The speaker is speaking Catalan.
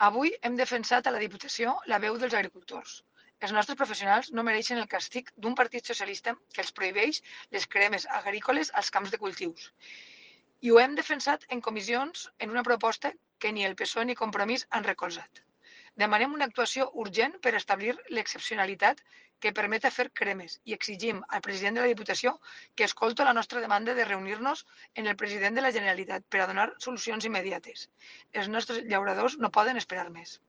Avui hem defensat a la Diputació la veu dels agricultors. Els nostres professionals no mereixen el càstig d'un partit socialista que els prohibeix les cremes agrícoles als camps de cultius. I ho hem defensat en comissions en una proposta que ni el PSOE ni Compromís han recolzat. Demanem una actuació urgent per establir l'excepcionalitat que permeta fer cremes i exigim al president de la Diputació que escolti la nostra demanda de reunir-nos en el president de la Generalitat per a donar solucions immediates. Els nostres llauradors no poden esperar més.